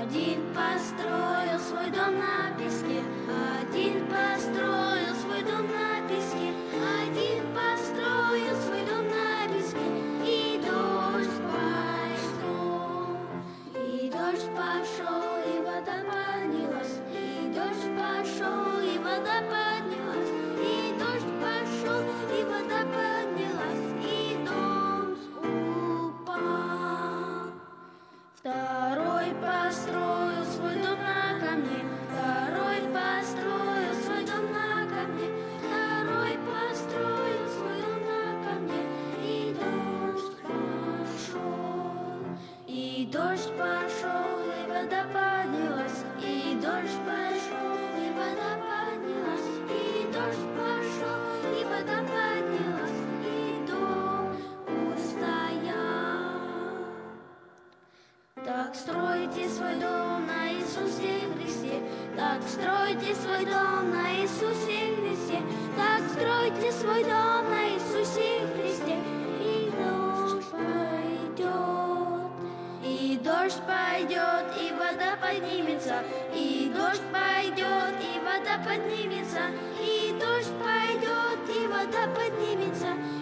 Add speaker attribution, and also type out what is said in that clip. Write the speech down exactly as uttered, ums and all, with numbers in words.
Speaker 1: Один построил свой дом на песке, один построил свой дом на песке, один построил свой дом на песке, и дождь пошел, и дождь пошел, и вода поднялась, и дождь пошел, и вода поднялась, и дождь пошел, и вода поднялась, и дождь упал. Второй построил свой дом на камне, второй построил свой дом на камне, второй построил свой дом на камне, и дождь пошел, и дождь пошел, и вода поднялась, и дождь пошел, и вода поднялась, и дождь пошел, и вода поднялась, и дом устоял. Так стройте свой дом на Иисусе Христе, так стройте свой дом на Иисусе Христе, так стройте свой дом на Иисусе Христе, и дождь пойдет, и дождь пойдет, и вода поднимется, и дождь пойдет, и вода поднимется, и дождь пойдет, и вода поднимется.